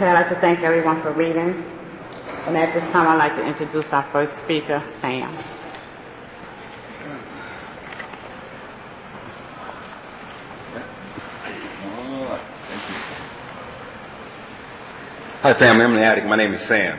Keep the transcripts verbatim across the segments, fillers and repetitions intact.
Okay, I'd like to thank everyone for reading. And at this time, I'd like to introduce our first speaker, Sam. Hi, family. I'm the addict. My name is Sam.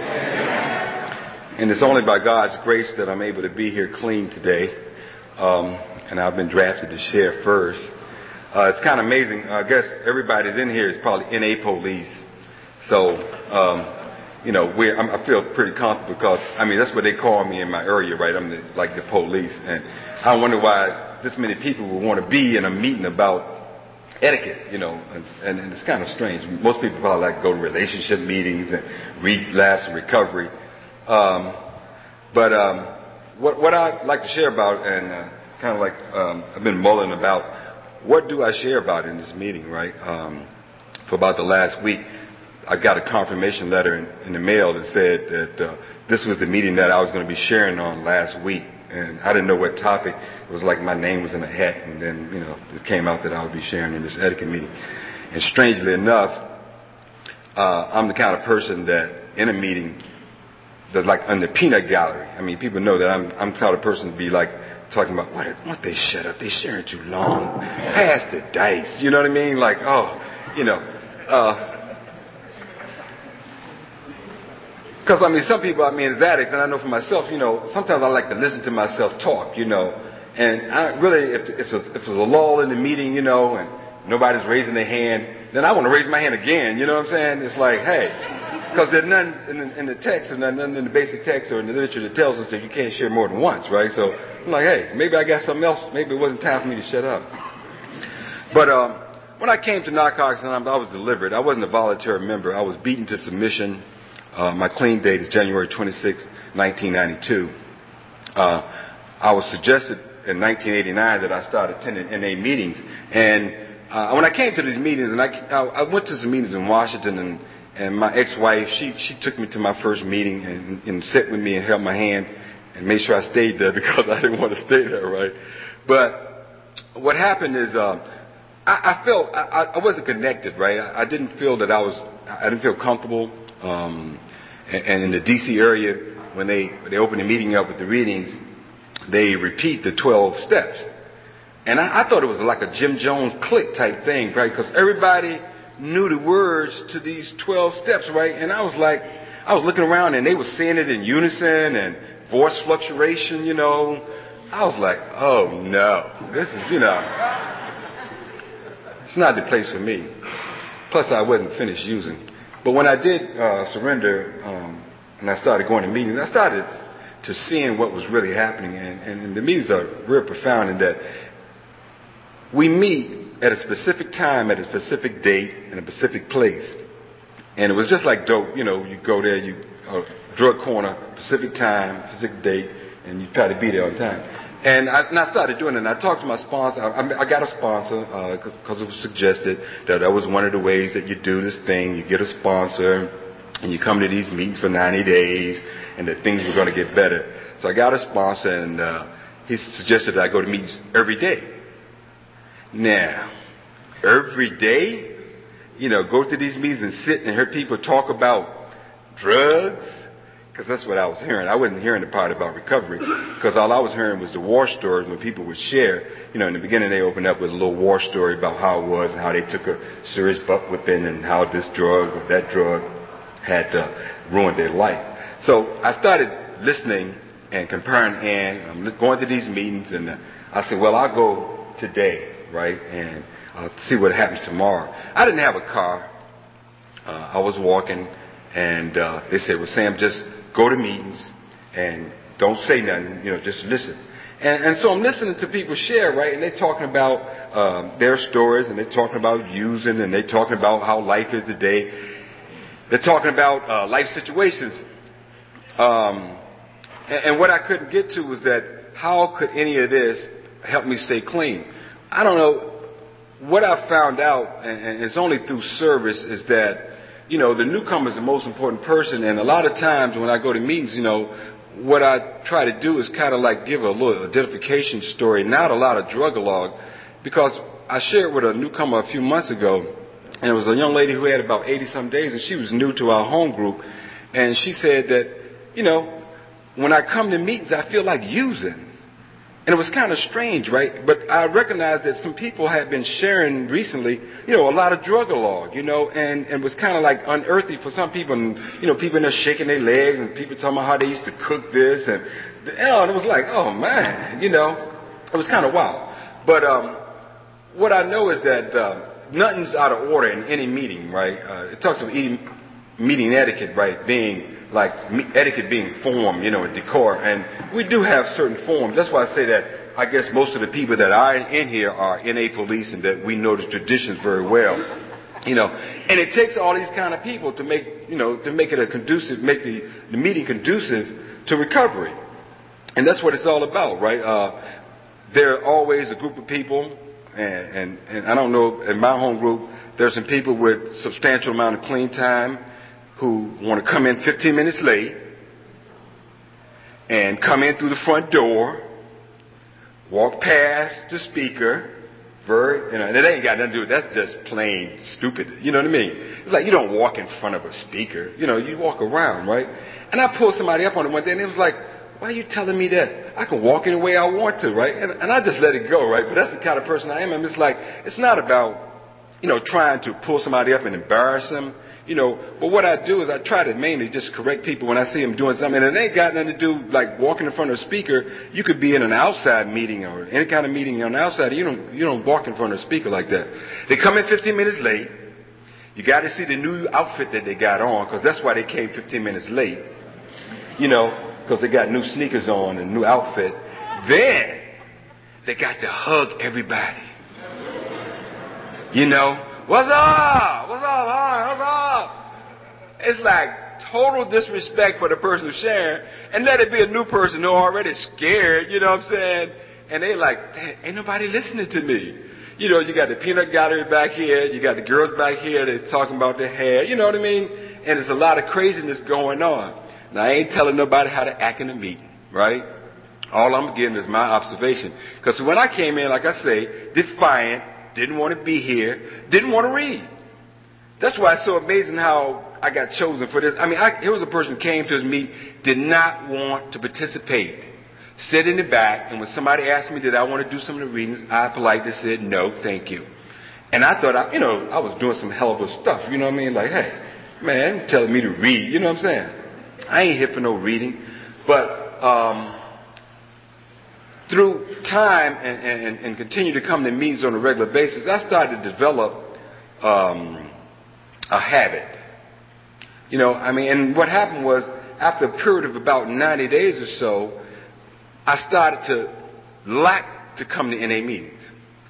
And it's only by God's grace that I'm able to be here clean today. Um, and I've been drafted to share first. Uh, it's kind of amazing. I guess everybody's in here is probably N A police. So, um, you know, we're, I'm, I feel pretty comfortable because, I mean, that's what they call me in my area, right? I'm the, like the police. And I wonder why this many people would want to be in a meeting about etiquette, you know, and, and, and it's kind of strange. Most people probably like to go to relationship meetings and relapse and recovery. Um, but um, what, what I'd like to share about, and uh, kind of like um, I've been mulling about, what do I share about in this meeting, right? Um, for about the last week, I got a confirmation letter in, in the mail that said that uh, this was the meeting that I was going to be sharing on last week. And I didn't know what topic. It was like my name was in a hat, and then, you know, it came out that I would be sharing in this etiquette meeting. And strangely enough, uh, I'm the kind of person that in a meeting, that's like on the peanut gallery. I mean, people know that I'm, I'm the kind of person to be like talking about, what, what they shut up, they sharing too long, pass the dice, you know what I mean? Like, oh, you know, uh, because, I mean, some people, I mean, as addicts, and I know for myself, you know, sometimes I like to listen to myself talk, you know. And I really, if, if, if there's a lull in the meeting, you know, and nobody's raising their hand, then I want to raise my hand again, you know what I'm saying? It's like, hey, because there's nothing in the, in the text, or nothing in the basic text or in the literature that tells us that you can't share more than once, right? So I'm like, hey, maybe I got something else. Maybe it wasn't time for me to shut up. But um, when I came to Narcotics Anonymous, I was delivered. I wasn't a voluntary member. I was beaten to submission. Uh, my clean date is January twenty-sixth, nineteen ninety-two. Uh, I was suggested in nineteen eighty-nine that I start attending N A meetings. And uh, when I came to these meetings, and I, I, I went to some meetings in Washington, and, and my ex-wife, she, she took me to my first meeting and, and sat with me and held my hand and made sure I stayed there because I didn't want to stay there, right? But what happened is uh, I, I felt I, I wasn't connected, right? I, I didn't feel that I was, I didn't feel comfortable. Um, and, and in the D C area, when they they open the meeting up with the readings, they repeat the twelve steps. And I, I thought it was like a Jim Jones click type thing, right? Because everybody knew the words to these twelve steps, right? And I was like, I was looking around and they were saying it in unison and voice fluctuation, you know. I was like, oh no, this is, you know, it's not the place for me. Plus, I wasn't finished using. But when I did uh, surrender um, and I started going to meetings, I started to seeing what was really happening. And, and, and the meetings are real profound in that we meet at a specific time, at a specific date, in a specific place. And it was just like dope. You know, you go there, you uh, drug corner, specific time, specific date, and you try to be there on time. And I, and I started doing it, and I talked to my sponsor. I, I got a sponsor because uh, it was suggested that that was one of the ways that you do this thing. You get a sponsor, and you come to these meetings for ninety days, and that things were going to get better. So I got a sponsor, and uh, he suggested that I go to meetings every day. Now, every day, you know, go to these meetings and sit and hear people talk about drugs. Because that's what I was hearing. I wasn't hearing the part about recovery, because all I was hearing was the war stories when people would share. You know, in the beginning they opened up with a little war story about how it was and how they took a serious butt whipping and how this drug or that drug had uh, ruined their life. So I started listening and comparing, and I'm going to these meetings, and uh, I said, well, I'll go today, right, and I'll see what happens tomorrow. I didn't have a car. Uh, I was walking, and uh, they said, well, Sam, just go to meetings and don't say nothing, you know, just listen. And, and so I'm listening to people share, right? And they're talking about um, their stories, and they're talking about using, and they're talking about how life is today. They're talking about uh, life situations. Um, and, and what I couldn't get to was that how could any of this help me stay clean? I don't know. What I found out, and, and it's only through service, is that you know, the newcomer is the most important person, and a lot of times when I go to meetings, you know, what I try to do is kind of like give a little identification story, not a lot of drug log, because I shared with a newcomer a few months ago and it was a young lady who had about eighty some days, and she was new to our home group. And she said that, you know, when I come to meetings, I feel like using. And it was kind of strange, right? But I recognized that some people had been sharing recently, you know, a lot of drug log, you know, and, and it was kind of like unearthly for some people. And, you know, people in there shaking their legs and people talking about how they used to cook this. And, you know, and it was like, oh, man, you know, it was kind of wild. But um, what I know is that uh, nothing's out of order in any meeting, right? Uh, it talks about eating, meeting etiquette, right, being like etiquette being form, you know, and decor. And we do have certain forms. That's why I say that I guess most of the people that are in here are N A police and that we know the traditions very well. You know, and it takes all these kind of people to make, you know, to make it a conducive, make the, the meeting conducive to recovery. And that's what it's all about, right? Uh, there are always a group of people, and, and, and I don't know, in my home group, there's some people with substantial amount of clean time who want to come in fifteen minutes late and come in through the front door, walk past the speaker, very, you know, and it ain't got nothing to do with it. That's just plain stupid. You know what I mean? It's like you don't walk in front of a speaker. You know, you walk around, right? And I pulled somebody up on it one day, and it was like, why are you telling me that? I can walk any way I want to, right? And, and I just let it go, right? But that's the kind of person I am. And it's like, it's not about, you know, trying to pull somebody up and embarrass them. You know, but what I do is I try to mainly just correct people when I see them doing something. And it ain't got nothing to do like walking in front of a speaker. You could be in an outside meeting or any kind of meeting on the outside. You don't, you don't walk in front of a speaker like that. They come in fifteen minutes late. You got to see the new outfit that they got on, because that's why they came fifteen minutes late. You know, because they got new sneakers on and new outfit. Then they got to hug everybody. You know. What's up? What's up? Hi, what's up? It's like total disrespect for the person who's sharing, and let it be a new person who already scared, you know what I'm saying? And they like, ain't nobody listening to me. You know, you got the peanut gallery back here, you got the girls back here that's talking about their hair, you know what I mean? And there's a lot of craziness going on. Now, I ain't telling nobody how to act in a meeting, right? All I'm giving is my observation. Because when I came in, like I say, defiant, didn't want to be here, didn't want to read. That's why it's so amazing how I got chosen for this. I mean, I, here was a person who came to his meeting, did not want to participate. Sit in the back, and when somebody asked me, did I want to do some of the readings, I politely said, no, thank you. And I thought, I, you know, I was doing some hell of a stuff, you know what I mean? Like, hey, man, you're telling me to read, you know what I'm saying? I ain't here for no reading. But, um... through time and, and, and continue to come to meetings on a regular basis, I started to develop um, a habit. You know, I mean, and what happened was, after a period of about ninety days or so, I started to lack to come to N A meetings.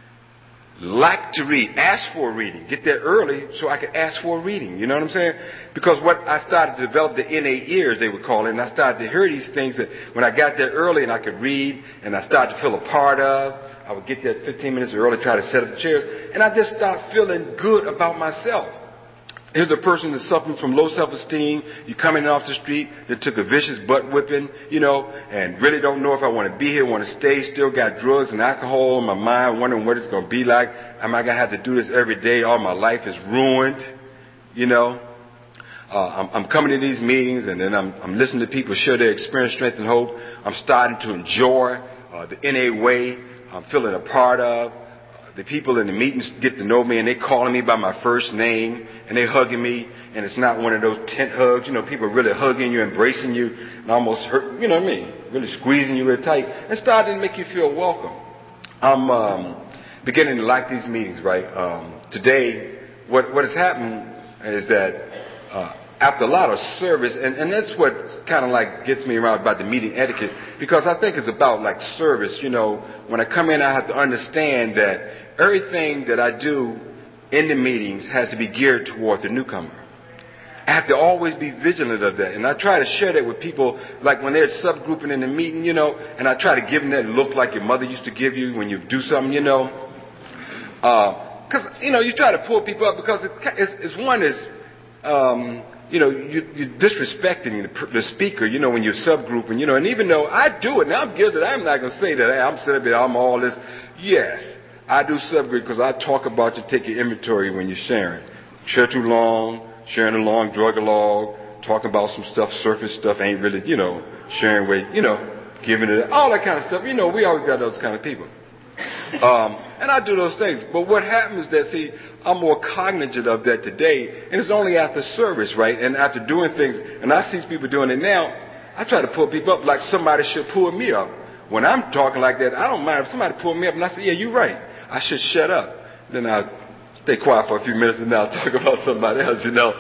Like to read, ask for a reading, get there early so I could ask for a reading, you know what I'm saying? Because what I started to develop the N A ears, they would call it, and I started to hear these things that when I got there early and I could read and I started to feel a part of, I would get there fifteen minutes early, try to set up the chairs, and I just started feeling good about myself. Here's a person that's suffering from low self-esteem. You coming in off the street that took a vicious butt whipping, you know, and really don't know if I want to be here, want to stay, still got drugs and alcohol in my mind, wondering what it's going to be like. Am I going to have to do this every day? All my life is ruined, you know. Uh, I'm, I'm coming to these meetings, and then I'm, I'm listening to people share their experience, strength, and hope. I'm starting to enjoy uh, the N A way. I'm feeling a part of. The people in the meetings get to know me, and they calling me by my first name, and they hugging me, and it's not one of those tent hugs. You know, people really hugging you, embracing you, and almost hurt, you know what I mean, really squeezing you real tight, and starting to make you feel welcome. I'm um, beginning to like these meetings, right? Um, today, what what has happened is that uh, after a lot of service, and, and that's what kind of like gets me around about the meeting etiquette, because I think it's about like service. You know, when I come in, I have to understand that everything that I do in the meetings has to be geared toward the newcomer. I have to always be vigilant of that. And I try to share that with people, like when they're subgrouping in the meeting, you know, and I try to give them that look like your mother used to give you when you do something, you know. Because, uh, you know, you try to pull people up because it, it's, it's one is, um, you know, you, you're disrespecting the, the speaker, you know, when you're subgrouping, you know. And even though I do it, and I'm guilty, I'm not going to say that hey, I'm sitting there, I'm all this. Yes. I do subgroup because I talk about you, take your inventory when you're sharing. share too long, sharing a long drug log, talking about some stuff, surface stuff, ain't really, you know, sharing weight, you know, giving it, all that kind of stuff. You know, we always got those kind of people. Um, and I do those things. But what happens is that, see, I'm more cognizant of that today, and it's only after service, right? And after doing things, and I see people doing it now, I try to pull people up like somebody should pull me up. When I'm talking like that, I don't mind if somebody pull me up and I say, yeah, you're right. I should shut up. Then I'll stay quiet for a few minutes and then I'll talk about somebody else, you know.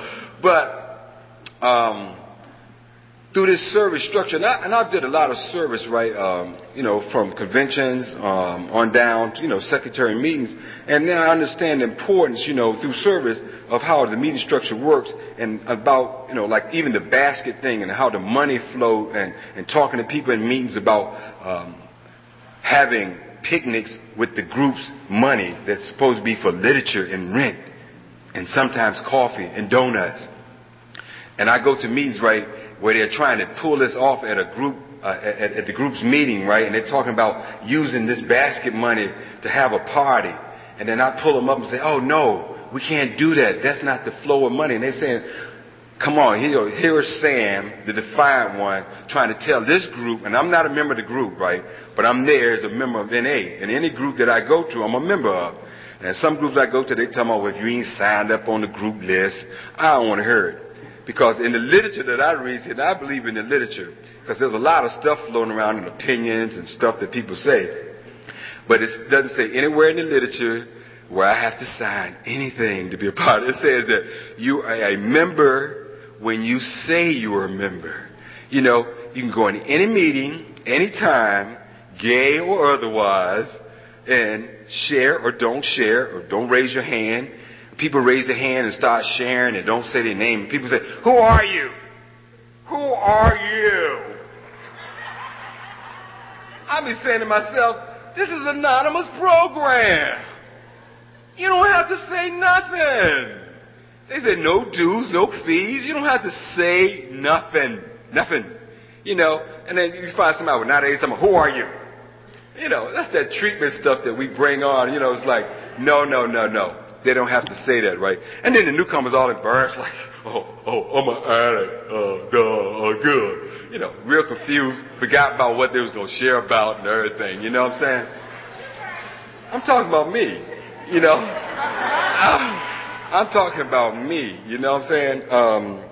But um, through this service structure, and, I, and I've did a lot of service, right, um, you know, from conventions um, on down to, you know, secretary meetings. And now I understand the importance, you know, through service of how the meeting structure works and about, you know, like even the basket thing and how the money flow and, and talking to people in meetings about um, having picnics with the group's money that's supposed to be for literature and rent and sometimes coffee and donuts. And I go to meetings, right, where they're trying to pull this off at a group, uh, at, at the group's meeting, right, and they're talking about using this basket money to have a party. And then I pull them up and say, oh, no, we can't do that. That's not the flow of money. And they're saying, come on, here, here's Sam, the defiant one, trying to tell this group, and I'm not a member of the group, right, but I'm there as a member of N A. And any group that I go to, I'm a member of. And some groups I go to, they tell me, well, if you ain't signed up on the group list, I don't want to hear it. Because in the literature that I read, and I believe in the literature, because there's a lot of stuff floating around in opinions and stuff that people say. But it doesn't say anywhere in the literature where I have to sign anything to be a part of it. It says that you are a member when you say you're a member. You know, you can go in any meeting, anytime, gay or otherwise, and share or don't share or don't raise your hand. People raise their hand and start sharing and don't say their name. People say, who are you? Who are you? I be saying to myself, this is an anonymous program. You don't have to say nothing. They said no dues, no fees. You don't have to say nothing. Nothing. You know, and then you find somebody with nowadays, somebody, who are you? You know, that's that treatment stuff that we bring on. You know, it's like, no, no, no, no. They don't have to say that, right? And then the newcomers all embarrassed, like, oh, oh, I'm an addict, uh, duh, uh, good. You know, real confused, forgot about what they was going to share about and everything. You know what I'm saying? I'm talking about me, you know. I'm, I'm talking about me, you know what I'm saying? Um,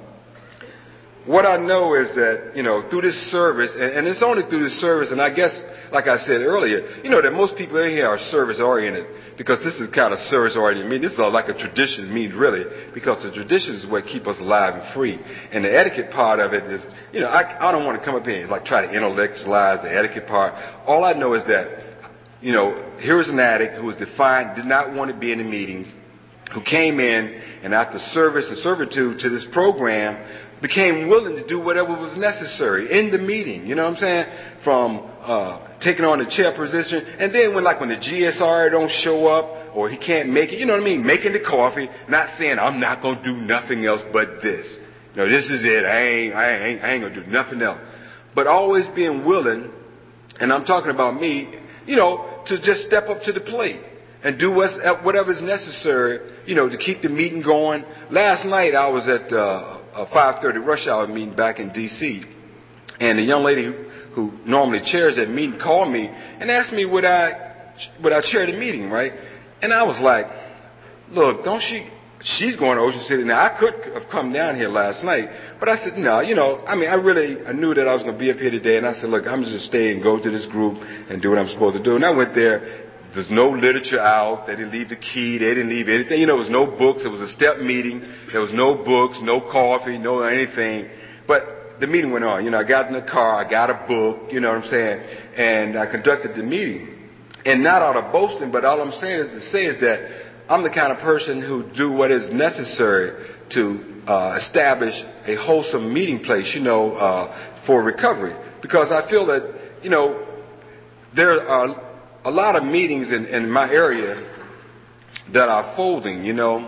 what I know is that, you know, through this service, and, and it's only through this service, and I guess, like I said earlier, you know, that most people in here are service-oriented, because this is kind of service-oriented meeting. This is like a tradition means, really, because the traditions is what keep us alive and free. And the etiquette part of it is, you know, I, I don't want to come up here and like try to intellectualize the etiquette part. All I know is that, you know, here was an addict who was defiant, did not want to be in the meetings, who came in, and after service and servitude to this program, became willing to do whatever was necessary in the meeting. You know what I'm saying? From uh, taking on the chair position, and then when like when the G S R don't show up or he can't make it, you know what I mean? Making the coffee, not saying I'm not gonna do nothing else but this. No, this is it. I ain't, I ain't, I ain't gonna do nothing else. But always being willing, and I'm talking about me, you know, to just step up to the plate and do what's, whatever's necessary, you know, to keep the meeting going. Last night I was at uh, a five thirty rush hour meeting back in D C, and the young lady who, who normally chairs that meeting called me and asked me would I would I chair the meeting, right? And I was like, look, don't she, she's going to Ocean City. Now, I could have come down here last night, but I said, no, you know, I mean, I really, I knew that I was going to be up here today, and I said, look, I'm just stay and go to this group and do what I'm supposed to do. And I went there. There's no literature out. They didn't leave the key. They didn't leave anything. You know, there was no books. It was a step meeting. There was no books, no coffee, no anything. But the meeting went on. You know, I got in the car. I got a book. You know what I'm saying? And I conducted the meeting. And not out of boasting, but all I'm saying is to say is that I'm the kind of person who do what is necessary to uh, establish a wholesome meeting place, you know, uh, for recovery. Because I feel that, you know, there are a lot of meetings in, in my area that are folding, you know,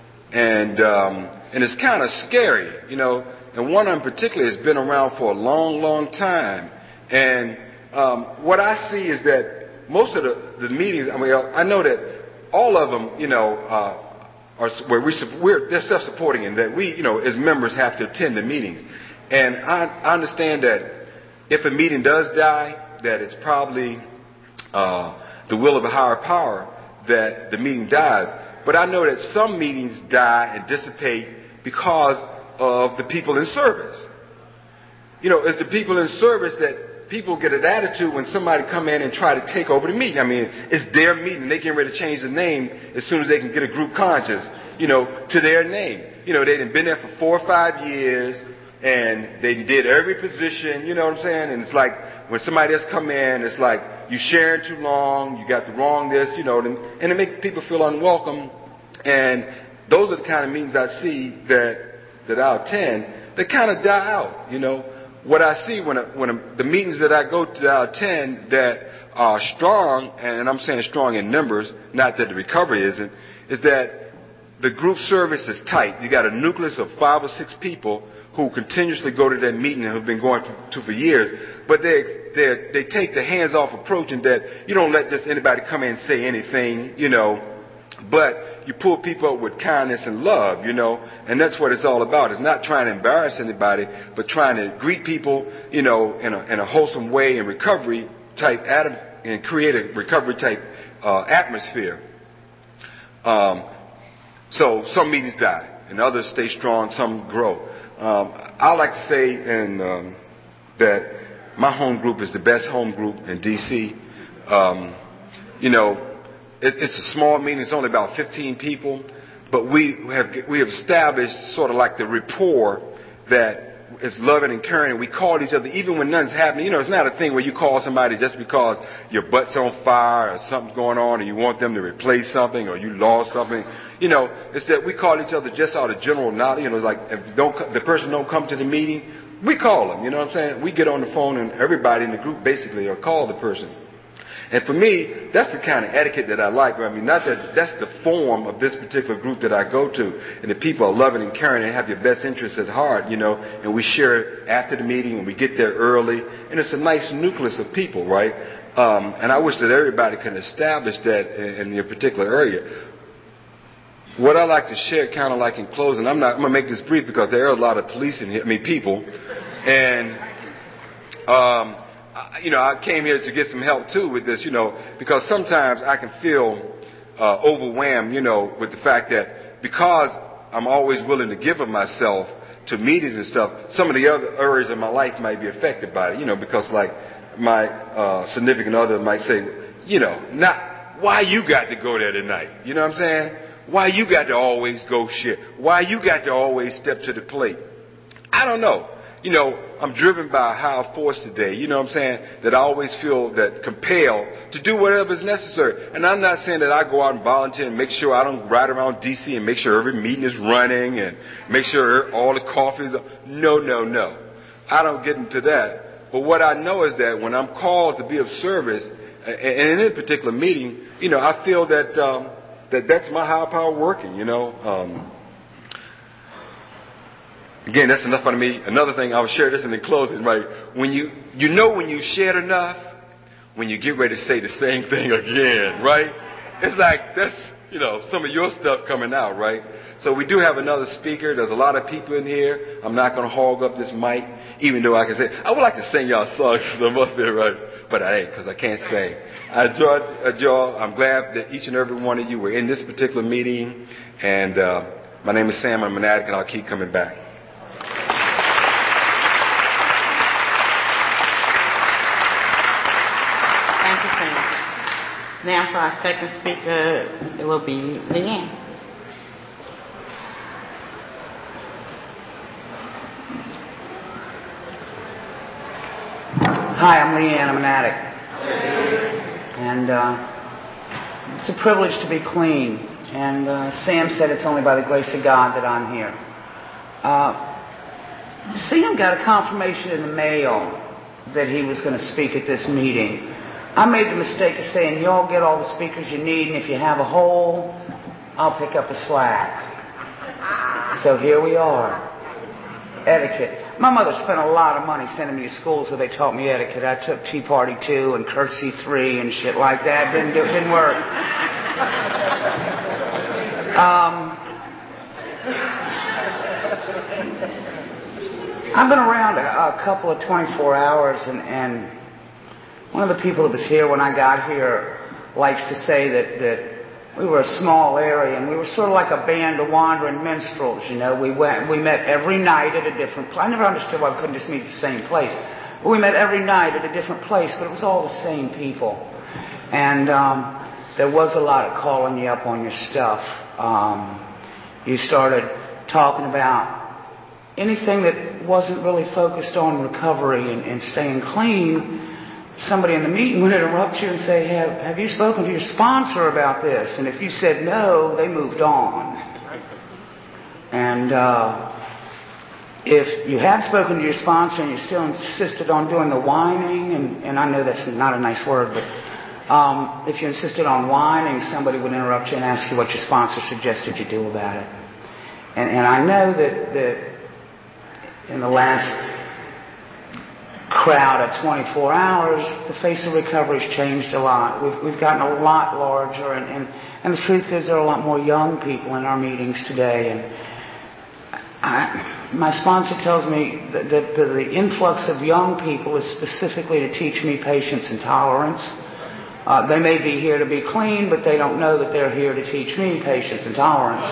and um, and it's kind of scary, you know. And one in particular has been around for a long, long time. And um, what I see is that most of the, the meetings, I mean, I know that all of them, you know, uh, are where we we're they're self-supporting, and that we, you know, as members have to attend the meetings. And I, I understand that if a meeting does die, that it's probably uh, the will of a higher power that the meeting dies. But I know that some meetings die and dissipate because of the people in service. You know, it's the people in service that people get an attitude when somebody come in and try to take over the meeting. I mean, it's their meeting. They getting ready to change the name as soon as they can get a group conscience, you know, to their name. You know, they done been there for four or five years, and they did every position, you know what I'm saying? And it's like, when somebody else come in, it's like, you sharing too long, you got the wrong this, you know, and, and it makes people feel unwelcome. And those are the kind of meetings I see that, that I attend, that kind of die out, you know. What I see when, I, when I, the meetings that I go to, that I attend, that are strong, and I'm saying strong in numbers, not that the recovery isn't, is that the group service is tight. You got a nucleus of five or six people who continuously go to that meeting and have been going to for years, but they they they take the hands-off approach, in that you don't let just anybody come in and say anything, you know, but you pull people up with kindness and love, you know, and that's what it's all about. It's not trying to embarrass anybody, but trying to greet people, you know, in a, in a wholesome way, and recovery type adam, and create a recovery type uh, atmosphere. Um, so some meetings die, and others stay strong, some grow. Um, I like to say and, um, that my home group is the best home group in D C. Um, you know, it, it's a small meeting. It's only about fifteen people, but we have we have established sort of like the rapport that is loving and caring. We call each other even when nothing's happening. You know, it's not a thing where you call somebody just because your butt's on fire or something's going on and you want them to replace something or you lost something. You know, it's that we call each other just out of general knowledge. You know, like if don't, the person don't come to the meeting, we call them. You know what I'm saying? We get on the phone and everybody in the group basically will call the person. And for me, that's the kind of etiquette that I like. I mean, not that that's the form of this particular group that I go to. And the people are loving and caring and have your best interests at heart, you know, and we share after the meeting and we get there early. And it's a nice nucleus of people, right? Um, and I wish that everybody can establish that in, in your particular area. What I like to share, kind of like in closing, I'm not, I'm going to make this brief because there are a lot of police in here, I mean people. And, um, I, you know, I came here to get some help too with this, you know, because sometimes I can feel uh, overwhelmed, you know, with the fact that because I'm always willing to give of myself to meetings and stuff, some of the other areas of my life might be affected by it, you know, because like my uh, significant other might say, you know, not why you got to go there tonight, you know what I'm saying? Why you got to always go shit? Why you got to always step to the plate? I don't know. You know, I'm driven by a higher force today, you know what I'm saying, that I always feel that compelled to do whatever is necessary. And I'm not saying that I go out and volunteer and make sure I don't ride around D C and make sure every meeting is running and make sure all the coffees are... No, no, no. I don't get into that. But what I know is that when I'm called to be of service, and in this particular meeting, you know, I feel that... Um, That that's my higher power working, you know. Um, again, that's enough for me. Another thing, I'll share this in the closing, right? When you, you know when you shared enough, when you get ready to say the same thing again, right? It's like, that's, you know, some of your stuff coming out, right? So we do have another speaker. There's a lot of people in here. I'm not going to hog up this mic, even though I can say, I would like to sing y'all songs because I'm up there, right? But I ain't, because I can't sing. I enjoyed, enjoyed, I'm glad that each and every one of you were in this particular meeting. And uh, my name is Sam. I'm an addict, and I'll keep coming back. Thank you, Sam. Now for our second speaker, it will be Leanne. Hi, I'm Leanne. I'm an addict. And uh, it's a privilege to be clean. And uh, Sam said it's only by the grace of God that I'm here. Uh, Sam got a confirmation in the mail that he was going to speak at this meeting. I made the mistake of saying, y'all get all the speakers you need, and if you have a hole, I'll pick up the slack. So here we are. Etiquette. My mother spent a lot of money sending me to schools where they taught me etiquette. I took Tea Party two and Curtsy three and shit like that. Didn't do, didn't work. Um, I've been around a, a couple of twenty-four hours, and, and one of the people that was here when I got here likes to say that, that we were a small area, and we were sort of like a band of wandering minstrels. You know, we went, we met every night at a different place. I never understood why we couldn't just meet at the same place. But we met every night at a different place, but it was all the same people. And um, there was a lot of calling you up on your stuff. Um, you started talking about anything that wasn't really focused on recovery and, and staying clean. Somebody in the meeting would interrupt you and say, have, have you spoken to your sponsor about this? And if you said no, they moved on. And uh, if you had spoken to your sponsor and you still insisted on doing the whining, and, and I know that's not a nice word, but um, if you insisted on whining, somebody would interrupt you and ask you what your sponsor suggested you do about it. And, and I know that, that in the last crowd of twenty-four hours, the face of recovery has changed a lot. We've, we've gotten a lot larger, and, and, and the truth is there are a lot more young people in our meetings today. And I, my sponsor tells me that, that the, the influx of young people is specifically to teach me patience and tolerance. Uh, they may be here to be clean, but they don't know that they're here to teach me patience and tolerance.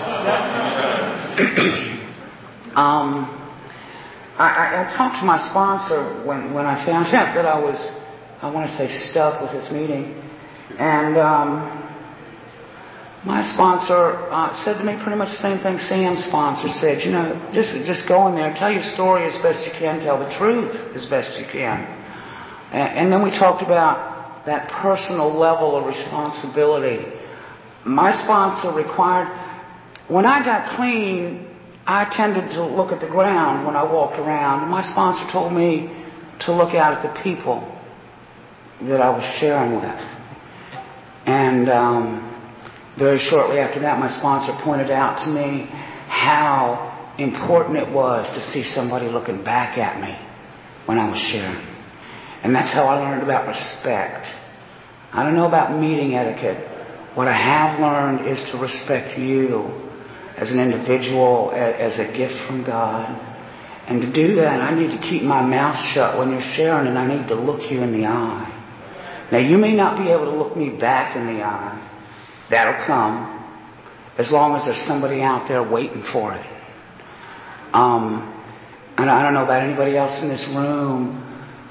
um, I, I talked to my sponsor when, when I found out that I was, I want to say, stuck with this meeting. And um, my sponsor uh, said to me pretty much the same thing Sam's sponsor said. You know, just, just go in there, tell your story as best you can, tell the truth as best you can. And, and then we talked about that personal level of responsibility. My sponsor required, when I got clean, I tended to look at the ground when I walked around. And my sponsor told me to look out at the people that I was sharing with. And um, very shortly after that, my sponsor pointed out to me how important it was to see somebody looking back at me when I was sharing. And that's how I learned about respect. I don't know about meeting etiquette. What I have learned is to respect you as an individual, as a gift from God. And to do that, I need to keep my mouth shut when you're sharing, and I need to look you in the eye. Now, you may not be able to look me back in the eye. That'll come, as long as there's somebody out there waiting for it. Um, and I don't know about anybody else in this room.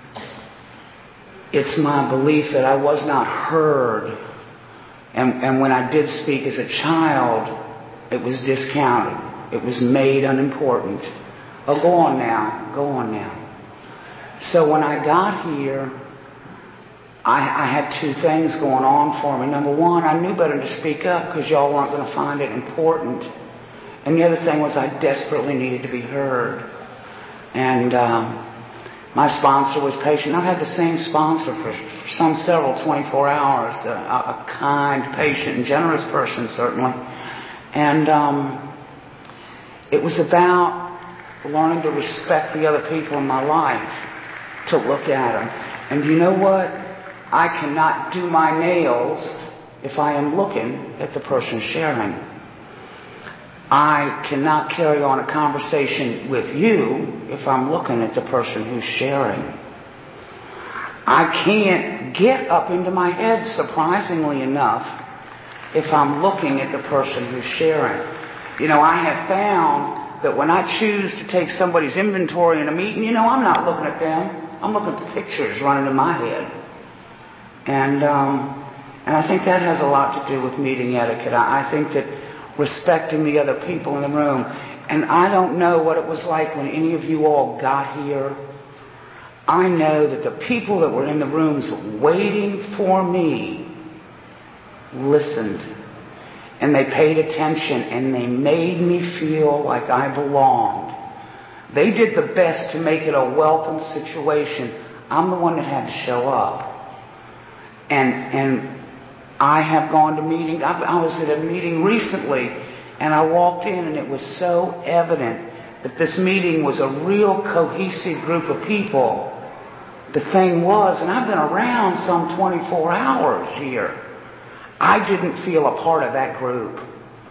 It's my belief that I was not heard. And, and when I did speak as a child, it was discounted. It was made unimportant. Oh, go on now. Go on now. So when I got here, I, I had two things going on for me. Number one, I knew better to speak up because y'all weren't going to find it important. And the other thing was I desperately needed to be heard. And um, my sponsor was patient. I've had the same sponsor for, for some several twenty-four hours. A, a kind, patient, and generous person, certainly. And um, it was about learning to respect the other people in my life, to look at them. And you know what? I cannot do my nails if I am looking at the person sharing. I cannot carry on a conversation with you if I'm looking at the person who's sharing. I can't get up into my head, surprisingly enough, if I'm looking at the person who's sharing. You know, I have found that when I choose to take somebody's inventory in a meeting, you know, I'm not looking at them. I'm looking at the pictures running in my head. And um, and I think that has a lot to do with meeting etiquette. I, I think that respecting the other people in the room. And I don't know what it was like when any of you all got here. I know that the people that were in the rooms waiting for me listened, and they paid attention, and they made me feel like I belonged. They did the best to make it a welcome situation. I'm the one that had to show up. And and I have gone to meetings. I, I was at a meeting recently, and I walked in, and it was so evident that this meeting was a real cohesive group of people. The thing was, and I've been around some twenty-four hours here, I didn't feel a part of that group.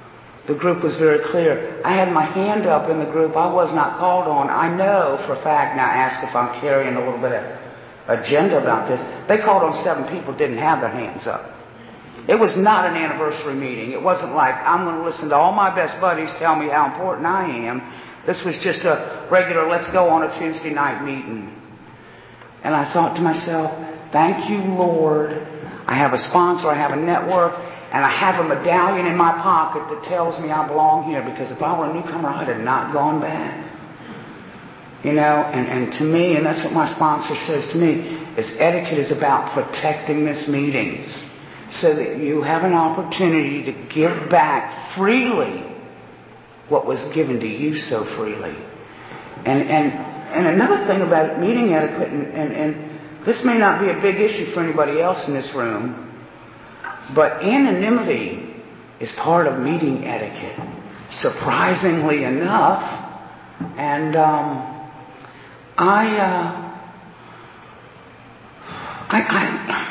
The group was very clear. I had my hand up in the group. I was not called on. I know for a fact, now ask if I'm carrying a little bit of agenda about this. They called on seven people, didn't have their hands up. It was not an anniversary meeting. It wasn't like, I'm going to listen to all my best buddies tell me how important I am. This was just a regular, let's go on a Tuesday night meeting. And I thought to myself, thank you, Lord. I have a sponsor, I have a network, and I have a medallion in my pocket that tells me I belong here, because if I were a newcomer, I'd have not gone back. You know, and, and to me, and that's what my sponsor says to me, is etiquette is about protecting this meeting so that you have an opportunity to give back freely what was given to you so freely. And and, and another thing about meeting etiquette, and, and, and this may not be a big issue for anybody else in this room, but anonymity is part of meeting etiquette, surprisingly enough. And um, I, uh, I, I,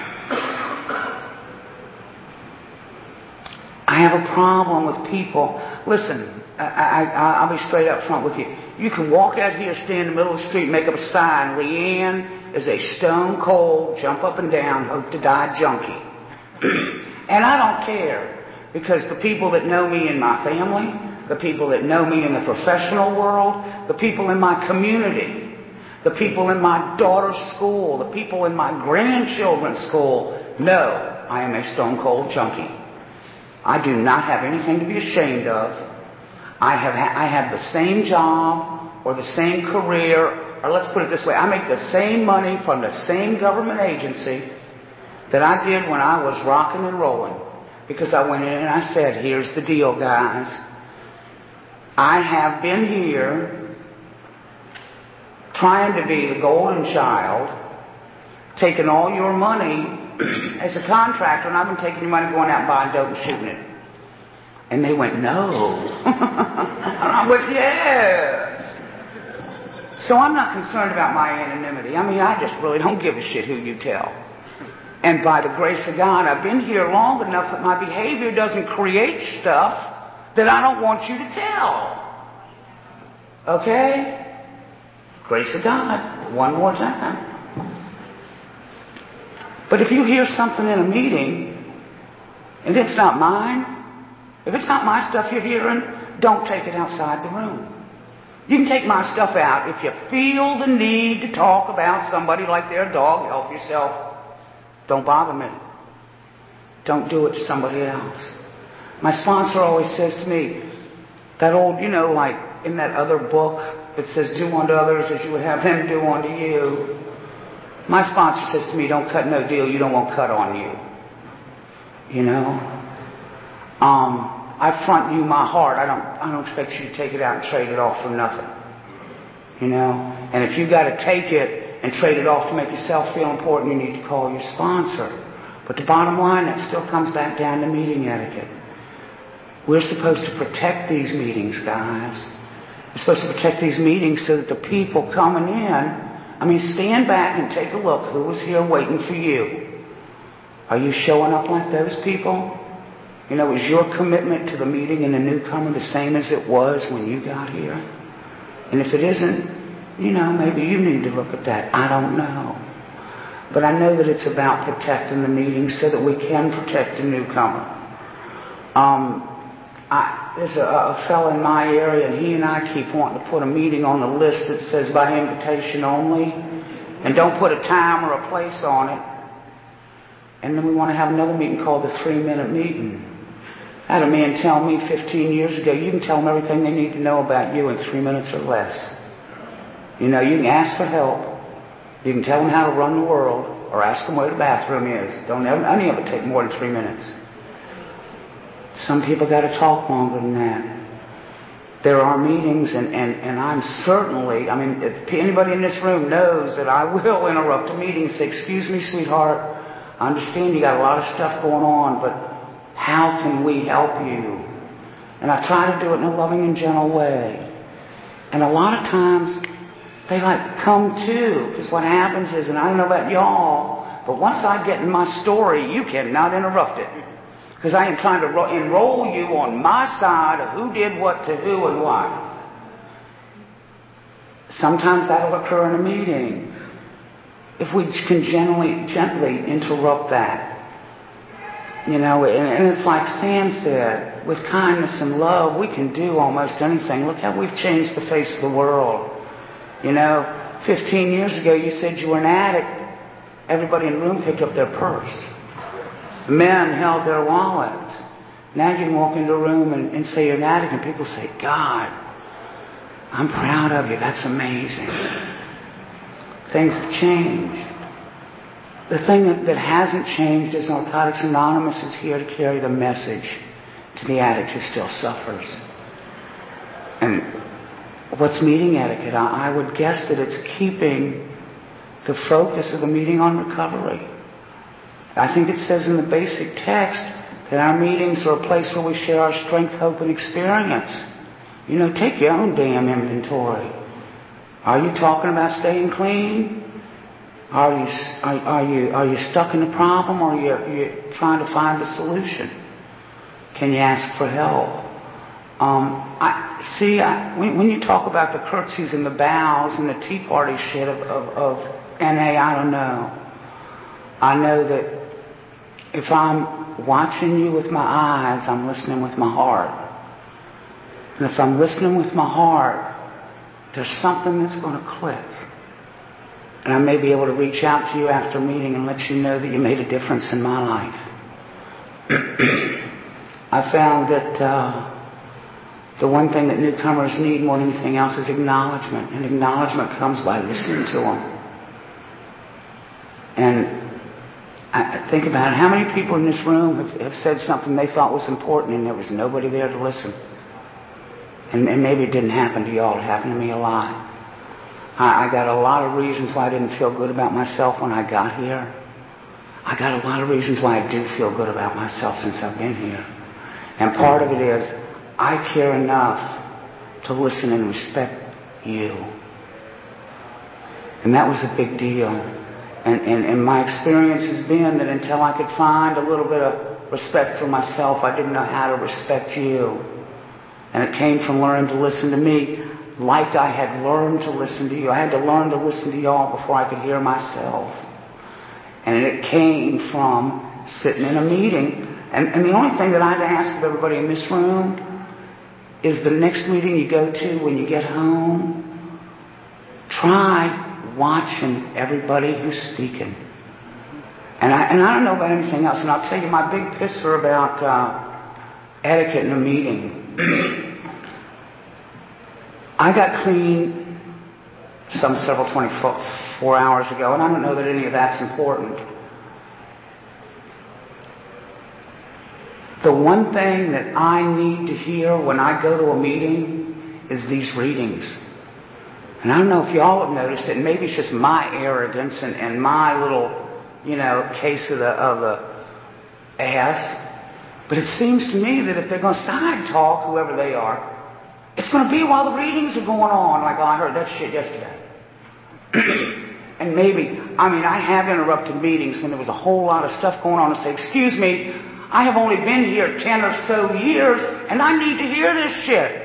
I have a problem with people. Listen, I, I, I'll be straight up front with you. You can walk out here, stand in the middle of the street, make up a sign. Leanne is a stone cold, jump up and down, hope to die junkie. And I don't care, because the people that know me in my family, the people that know me in the professional world, the people in my community, the people in my daughter's school, the people in my grandchildren's school know I am a stone cold junkie. I do not have anything to be ashamed of. I have ha- I have the same job or the same career, or let's put it this way, I make the same money from the same government agency that I did when I was rocking and rolling. Because I went in and I said, here's the deal, guys. I have been here trying to be the golden child, taking all your money as a contractor, and I've been taking your money going out and buying dope and shooting it. And they went, no. And I went, yes. So I'm not concerned about my anonymity. I mean, I just really don't give a shit who you tell. And by the grace of God, I've been here long enough that my behavior doesn't create stuff that I don't want you to tell. Okay? Grace of God. One more time. But if you hear something in a meeting, and it's not mine, if it's not my stuff you're hearing, don't take it outside the room. You can take my stuff out if you feel the need to talk about somebody like their dog. Help yourself. Don't bother me. Don't do it to somebody else. My sponsor always says to me, that old, you know, like in that other book that says, do unto others as you would have them do unto you. My sponsor says to me, don't cut no deal you don't want cut on you. You know? Um, I front you my heart. I don't, I don't expect you to take it out and trade it off for nothing. You know? And if you got to take it and trade it off to make yourself feel important, you need to call your sponsor. But the bottom line, that still comes back down to meeting etiquette. We're supposed to protect these meetings, guys. We're supposed to protect these meetings so that the people coming in, I mean, stand back and take a look. Who was here waiting for you? Are you showing up like those people? You know, is your commitment to the meeting and the newcomer the same as it was when you got here? And if it isn't, you know, maybe you need to look at that. I don't know. But I know that it's about protecting the meeting so that we can protect the newcomer. Um, I, there's a, a fellow in my area, and he and I keep wanting to put a meeting on the list that says by invitation only, and don't put a time or a place on it. And then we want to have another meeting called the three-minute meeting. I had a man tell me fifteen years ago, you can tell them everything they need to know about you in three minutes or less. You know, you can ask for help. You can tell them how to run the world, or ask them where the bathroom is. Don't ever, any of it take more than three minutes. Some people got to talk longer than that. There are meetings, and, and, and I'm certainly, I mean, if anybody in this room knows that I will interrupt a meeting and say, excuse me, sweetheart, I understand you got a lot of stuff going on, but how can we help you? And I try to do it in a loving and gentle way. And a lot of times, they like come to, because what happens is, and I don't know about y'all, but once I get in my story, you cannot interrupt it. because I am trying to ro- enroll you on my side of who did what to who and what. Sometimes that'll occur in a meeting. If we can gently, gently interrupt that. You know, and, and it's like Sam said, with kindness and love, we can do almost anything. Look how we've changed the face of the world. You know, fifteen years ago you said you were an addict. Everybody in the room picked up their purse. The men held their wallets. Now you can walk into a room and, and say you're an addict and people say, God, I'm proud of you. That's amazing. Things have changed. The thing that, that hasn't changed is Narcotics Anonymous is here to carry the message to the addict who still suffers. And what's meeting etiquette? I, I would guess that it's keeping the focus of the meeting on recovery. I think it says in the basic text that our meetings are a place where we share our strength, hope, and experience. You know, take your own damn inventory. Are you talking about staying clean? Are you are, are you are you stuck in the problem, or are you, are you trying to find a solution? Can you ask for help? Um, I see. I, when, when you talk about the curtsies and the bows and the Tea Party shit of, of, of N A, I don't know. I know that if I'm watching you with my eyes, I'm listening with my heart. And if I'm listening with my heart, there's something that's going to click. And I may be able to reach out to you after a meeting and let you know that you made a difference in my life. I found that uh, the one thing that newcomers need more than anything else is acknowledgement. And acknowledgement comes by listening to them. And I think about it. How many people in this room have, have said something they thought was important and there was nobody there to listen? And, and maybe it didn't happen to y'all. It happened to me a lot. I, I got a lot of reasons why I didn't feel good about myself when I got here. I got a lot of reasons why I do feel good about myself since I've been here. And part of it is I care enough to listen and respect you. And that was a big deal. And, and, and my experience has been that until I could find a little bit of respect for myself, I didn't know how to respect you. And it came from learning to listen to me like I had learned to listen to you. I had to learn to listen to y'all before I could hear myself. And it came from sitting in a meeting. And, and the only thing that I'd ask of everybody in this room is the next meeting you go to when you get home, try watching everybody who's speaking. And I, and I don't know about anything else. And I'll tell you my big pisser about uh, etiquette in a meeting. I got clean some several twenty-four hours ago, and I don't know that any of that's important. The one thing that I need to hear when I go to a meeting is these readings. And I don't know if y'all have noticed it, and maybe it's just my arrogance and, and my little, you know, case of the, of the ass. But it seems to me that if they're going to side talk, whoever they are, it's going to be while the readings are going on. Like, oh, I heard that shit yesterday. And maybe, I mean, I have interrupted meetings when there was a whole lot of stuff going on and say, excuse me, I have only been here ten or so years, and I need to hear this shit.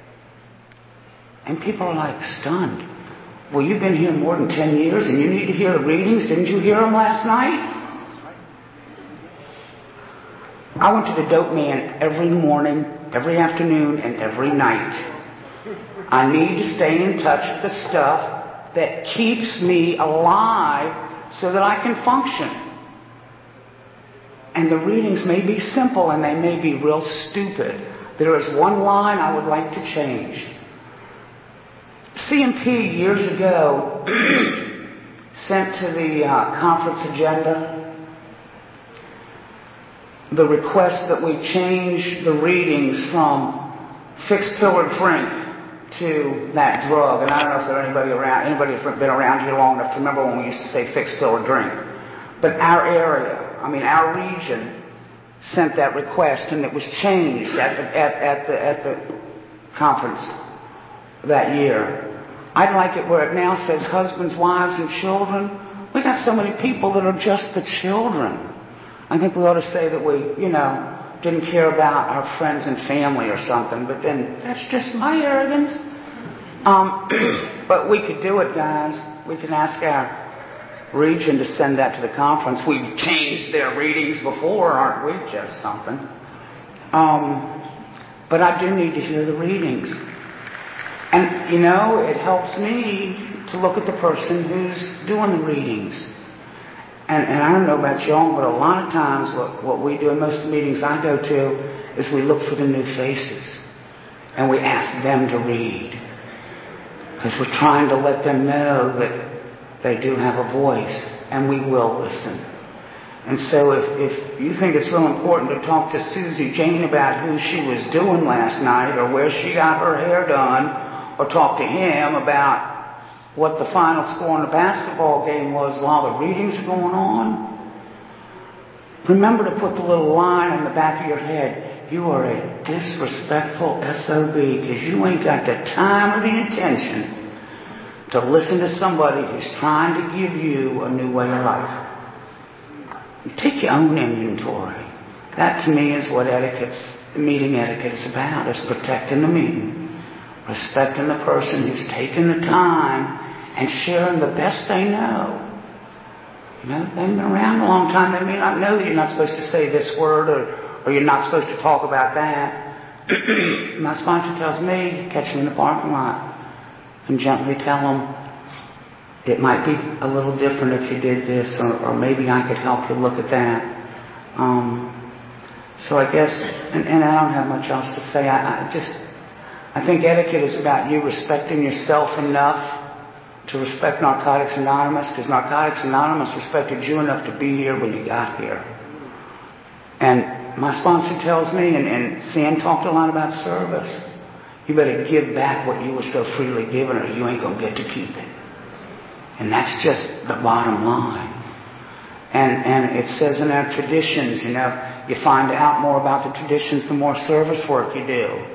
And people are like stunned. Well, you've been here more than ten years, and you need to hear the readings. Didn't you hear them last night? I went to the dope man every morning, every afternoon, and every night. I need to stay in touch with the stuff that keeps me alive so that I can function. And the readings may be simple and they may be real stupid. There is one line I would like to change. C M P years ago sent to the uh, conference agenda the request that we change the readings from fixed pill or drink to that drug. And I don't know if there anybody around, anybody has been around here long enough to remember when we used to say fixed pill or drink. But our area, I mean our region, sent that request, and it was changed at the at, at the at the conference that year. I'd like it where it now says husbands, wives, and children. We got so many people that are just the children. I think we ought to say that we, you know, didn't care about our friends and family or something, but then that's just my arrogance. Um, but we could do it, guys. We can ask our region to send that to the conference. We've changed their readings before, aren't we? Just something. Um, but I do need to hear the readings. And, you know, it helps me to look at the person who's doing the readings. And, and I don't know about y'all, but a lot of times what, what we do in most of the meetings I go to is we look for the new faces. And we ask them to read. Because we're trying to let them know that they do have a voice. And we will listen. And so if, if you think it's real important to talk to Susie Jane about who she was doing last night or where she got her hair done, or talk to him about what the final score in the basketball game was while the readings are going on, remember to put the little line in the back of your head. You are a disrespectful S O B because you ain't got the time or the intention to listen to somebody who's trying to give you a new way of life. Take your own inventory. That to me is what etiquette's, meeting etiquette is about, is protecting the meeting. Respecting the person who's taken the time and sharing the best they know. You know, they've been around a long time. They may not know that you're not supposed to say this word or, or you're not supposed to talk about that. My sponsor tells me, catch them in the parking lot and gently tell them, it might be a little different if you did this, or, or maybe I could help you look at that. Um, so I guess, and, and I don't have much else to say. I, I just... I think etiquette is about you respecting yourself enough to respect Narcotics Anonymous, because Narcotics Anonymous respected you enough to be here when you got here. And my sponsor tells me, and, and Sam talked a lot about service, you better give back what you were so freely given or you ain't going to get to keep it. And that's just the bottom line. And, and it says in our traditions, you know, you find out more about the traditions the more service work you do.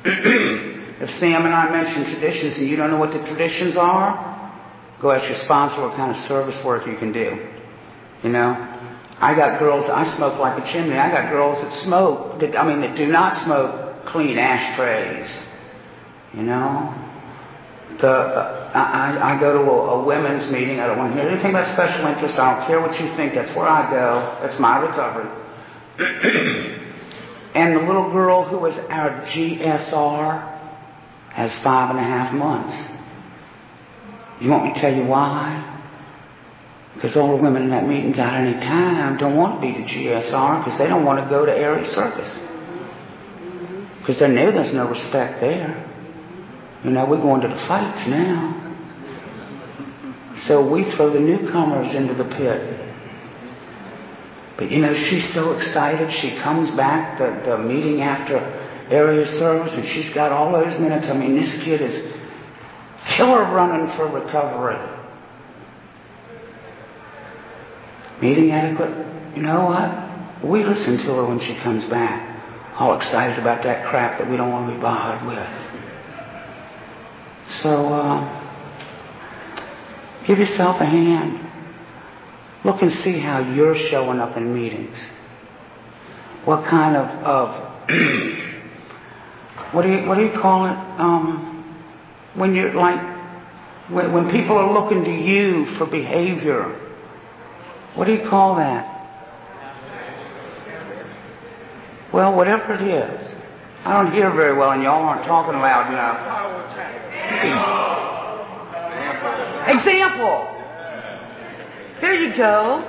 If Sam and I mention traditions and you don't know what the traditions are, go ask your sponsor what kind of service work you can do. You know, I got girls, I smoke like a chimney. I got girls that smoke, that, I mean, that do not smoke clean ashtrays. You know, the uh, I, I go to a, a women's meeting. I don't want to hear anything about special interests. I don't care what you think. That's where I go. That's my recovery. And the little girl who was our G S R has five and a half months. You want me to tell you why? Because all the women in that meeting got any time don't want to be the G S R because they don't want to go to Aries Circus. Because they know there's no respect there. You know, we're going to the fights now. So we throw the newcomers into the pit. But, you know, she's so excited. She comes back the, the meeting after area service, and she's got all those minutes. I mean, this kid is killer running for recovery. Meeting etiquette, you know what? We listen to her when she comes back, all excited about that crap that we don't want to be bothered with. So, uh, give yourself a hand. Look and see how you're showing up in meetings. What kind of, of what do you what do you call it? Um, when you're like when, when people are looking to you for behavior. What do you call that? Well, whatever it is. I don't hear very well, and y'all aren't talking loud enough. Example. There you go.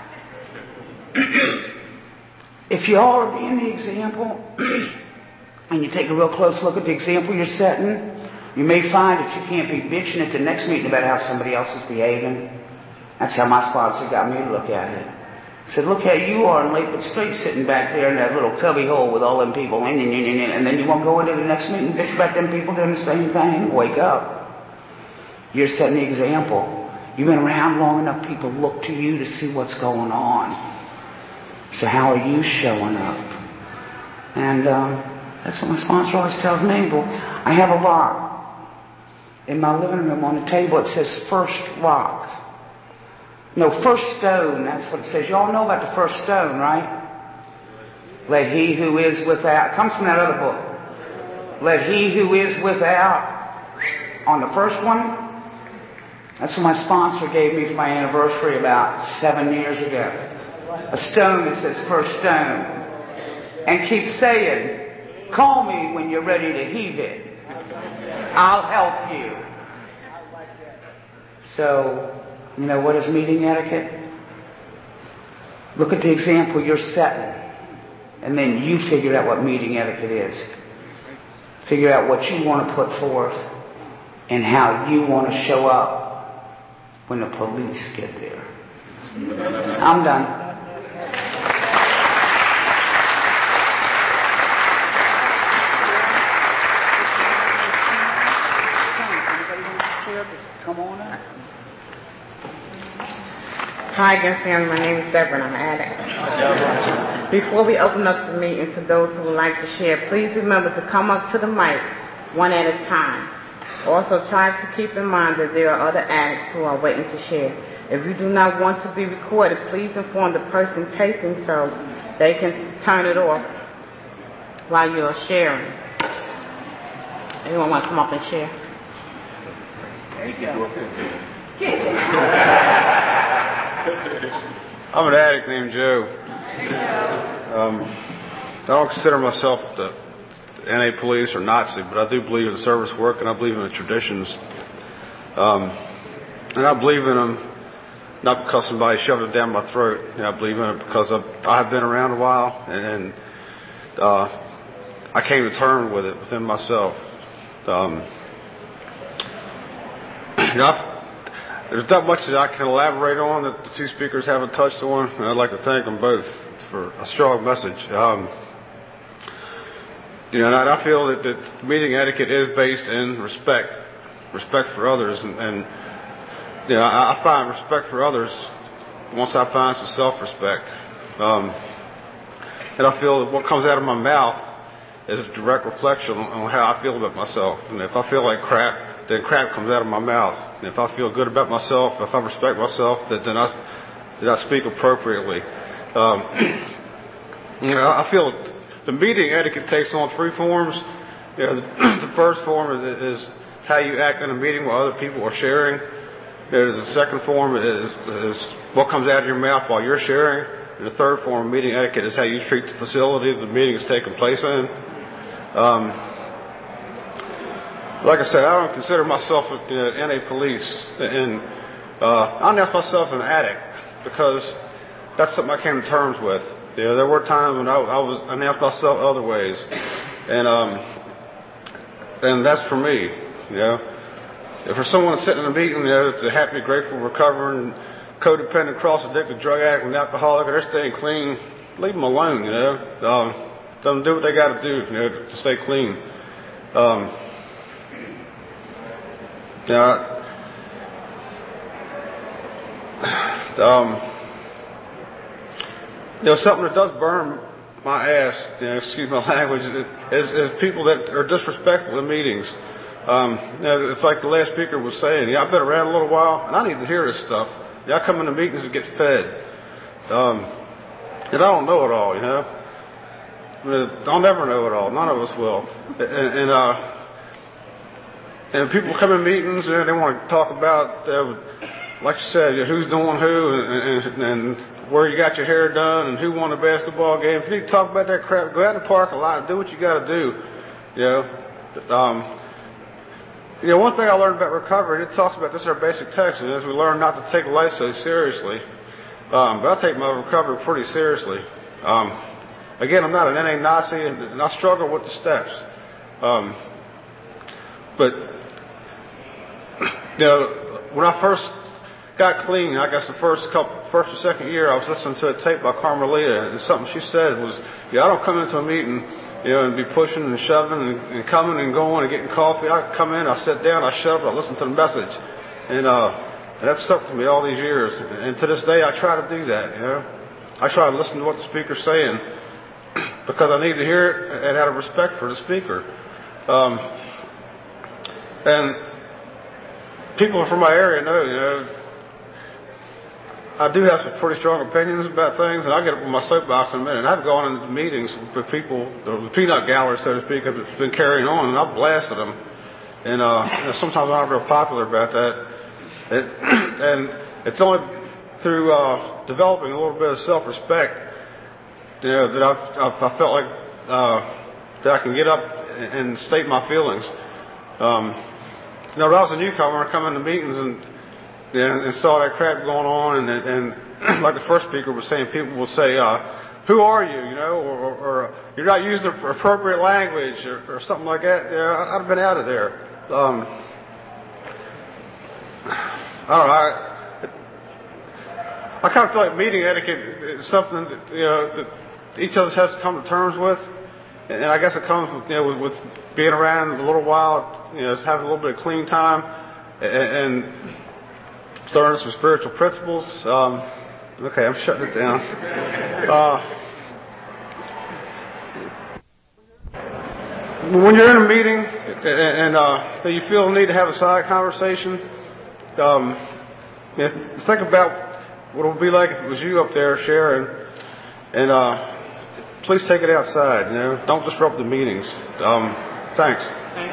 If you all are being the example, and you take a real close look at the example you're setting, you may find that you can't be bitching at the next meeting about how somebody else is behaving. That's how my sponsor got me to look at it. He said, look how you are in Lakewood Street sitting back there in that little cubby hole with all them people in, in, in, in, and then you won't go into the next meeting and bitch about them people doing the same thing. Wake up. You're setting the example. You've been around long enough, people look to you to see what's going on. So how are you showing up? And um, that's what my sponsor always tells me. Well, I have a rock in my living room on the table. It says first rock. No, first stone. That's what it says. You all know about the first stone, right? Let he who is without, comes from that other book. Let he who is without, on the first one, that's what my sponsor gave me for my anniversary about seven years ago. A stone that says first stone. And keep saying, call me when you're ready to heave it. I'll help you. So, you know, what is meeting etiquette? Look at the example you're setting. And then you figure out what meeting etiquette is. Figure out what you want to put forth and how you want to show up when the police get there. I'm done. Come on up. Hi again, family. My name is Deborah and I'm an addict. Before we open up the meeting to those who would like to share, please remember to come up to the mic one at a time. Also, try to keep in mind that there are other addicts who are waiting to share. If you do not want to be recorded, please inform the person taping so they can turn it off while you're sharing. Anyone want to come up and share? There you go. I'm an addict named Joe. Um, I don't consider myself the N A police or Nazi, but I do believe in service work and I believe in the traditions. Um, and I believe in them not because somebody shoved it down my throat. You know, I believe in it because I've, I've been around a while and, and uh, I came to terms with it within myself. Um, you know, I've, there's not much that I can elaborate on that the two speakers haven't touched on, and I'd like to thank them both for a strong message. Um, you know, and I feel that, that meeting etiquette is based in respect, respect for others, and, and you know, I, I find respect for others once I find some self-respect. Um, and I feel that what comes out of my mouth is a direct reflection on, on how I feel about myself. And if I feel like crap, then crap comes out of my mouth. And if I feel good about myself, if I respect myself, then, then, I, then I speak appropriately. Um, you know, I feel the meeting etiquette takes on three forms. You know, the, the first form is, is how you act in a meeting while other people are sharing. There's the second form is, is what comes out of your mouth while you're sharing. And the third form of meeting etiquette is how you treat the facility the meeting is taking place in. Um, Like I said, I don't consider myself you know, N A police, and uh, I announce myself an addict because that's something I came to terms with. You know, there were times when I, I was announced myself other ways, and um, and that's for me. You know, if for someone sitting in a meeting, you know, it's a happy, grateful, recovering, codependent, cross-addicted, drug addict, and alcoholic, and they're staying clean, leave them alone. You know, um, let them do what they got to do, you know, to stay clean. Um, Now, um, you know, something that does burn my ass, you know, excuse my language, is, is people that are disrespectful in meetings. Um, you know, it's like the last speaker was saying, yeah, I've been around a little while, and I need to hear this stuff. Yeah, I come into meetings and get fed. Um, and I don't know it all, you know. I mean, I'll never know it all. None of us will. And, and uh, And people come in meetings and they want to talk about, uh, like you said, who's doing who and, and, and where you got your hair done and who won the basketball game. If you need to talk about that crap, go out in the parking lot and do what you got to do. You know, um, you know, one thing I learned about recovery, it talks about this in our basic text, and as we learn not to take life so seriously. Um, but I take my recovery pretty seriously. Um, again, I'm not an N A Nazi, and, and I struggle with the steps. Um, but You know, when I first got clean, I guess the first couple, first or second year, I was listening to a tape by Carmelita, and something she said was, "Yeah, I don't come into a meeting, you know, and be pushing and shoving and, and coming and going and getting coffee. I come in, I sit down, I shove, I listen to the message," and uh, and that stuck with me all these years. And to this day, I try to do that. You know, I try to listen to what the speaker's saying because I need to hear it, and out of respect for the speaker. Um, and people from my area know, you know, I do have some pretty strong opinions about things, and I'll get up on my soapbox in a minute. I've gone into meetings with people, the peanut gallery, so to speak, have been carrying on, and I've blasted them. And uh, you know, sometimes I'm not real popular about that. It, and it's only through uh, developing a little bit of self-respect, you know, that I've, I've, I felt like uh, that I can get up and state my feelings. Um, you know, when I was a newcomer, I come into meetings and Yeah, and saw that crap going on, and, and like the first speaker was saying, people would say, uh, "Who are you?" You know, or, or, or "You're not using the appropriate language," or, or something like that. Yeah, I'd have been out of there. Um, I don't know. I, I kind of feel like meeting etiquette is something that, you know, that each of us has to come to terms with, and I guess it comes with, you know, with, with being around a little while, you know, just having a little bit of clean time, and, and learning some spiritual principles. Um, okay, I'm shutting it down. Uh, when you're in a meeting and uh, you feel the need to have a side conversation, um, you know, think about what it would be like if it was you up there sharing, and uh, please take it outside. You know, don't disrupt the meetings. Um, thanks.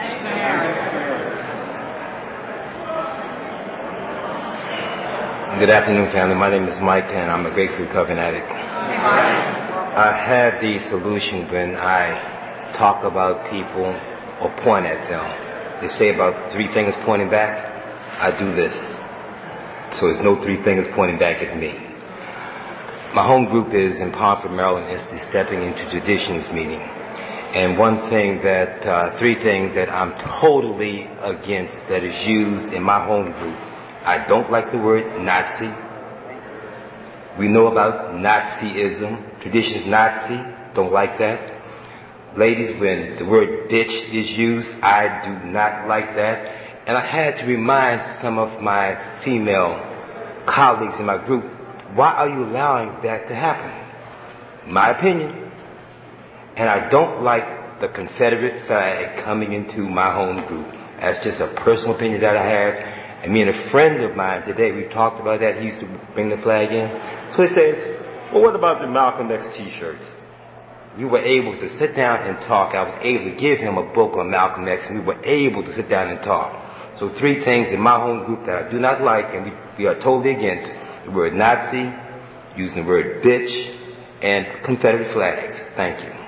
Good afternoon, family. My name is Mike, and I'm a grapefruit covenant addict. I have the solution when I talk about people or point at them. They say about three fingers pointing back. I do this. So there's no three fingers pointing back at me. My home group is in Pomfret, Maryland. It's the Stepping into Traditions meeting. And one thing that, uh, three things that I'm totally against that is used in my home group. I don't like the word Nazi. We know about Nazism. Traditions Nazi. Don't like that. Ladies, when the word bitch is used, I do not like that. And I had to remind some of my female colleagues in my group, why are you allowing that to happen? My opinion. And I don't like the Confederate flag coming into my home group. That's just a personal opinion that I have. And me and a friend of mine today, we talked about that. He used to bring the flag in. So he says, well, what about the Malcolm X t-shirts? We were able to sit down and talk. I was able to give him a book on Malcolm X, and we were able to sit down and talk. So three things in my home group that I do not like, and we, we are totally against: the word Nazi, using the word bitch, and Confederate flags. Thank you.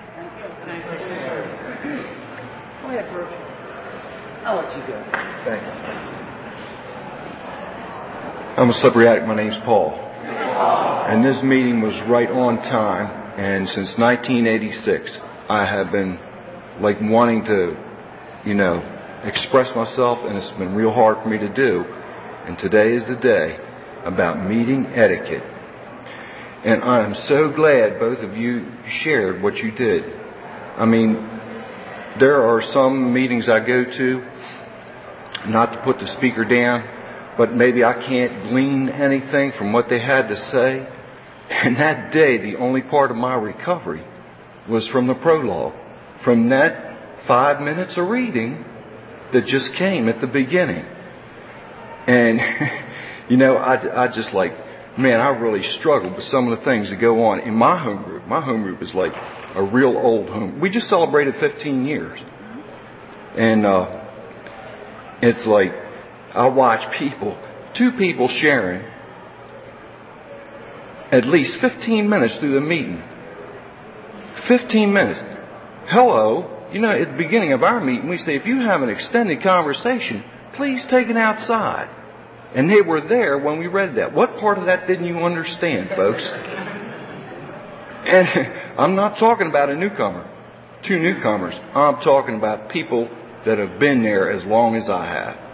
Go ahead, Bruce. I'll let you go. Thank you. I'm a slippery addict. My name's Paul. And this meeting was right on time. And since nineteen eighty-six, I have been like wanting to, you know, express myself, and it's been real hard for me to do. And today is the day about meeting etiquette. And I am so glad both of you shared what you did. I mean, there are some meetings I go to, not to put the speaker down, but maybe I can't glean anything from what they had to say. And that day, the only part of my recovery was from the prologue, from that five minutes of reading that just came at the beginning. And, you know, I, I just like, man, I really struggled with some of the things that go on in my home group. My home group is like a real old home. We just celebrated fifteen years. And uh, it's like, I watch people, two people sharing at least fifteen minutes through the meeting. fifteen minutes. Hello. You know, at the beginning of our meeting, we say, if you have an extended conversation, please take it outside. And they were there when we read that. What part of that didn't you understand, folks? And I'm not talking about a newcomer, two newcomers. I'm talking about people that have been there as long as I have.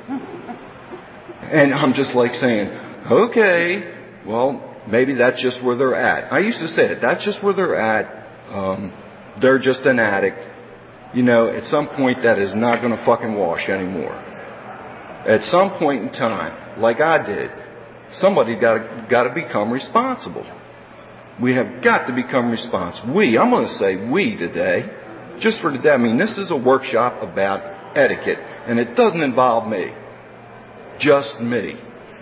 And I'm just like saying, okay, well, maybe that's just where they're at. I used to say it. That's just where they're at. Um, they're just an addict. You know, at some point that is not going to fucking wash anymore. At some point in time, like I did, somebody got got to become responsible. We have got to become responsible. We, I'm going to say we today, just for today. I mean, this is a workshop about etiquette, and it doesn't involve me. Just me.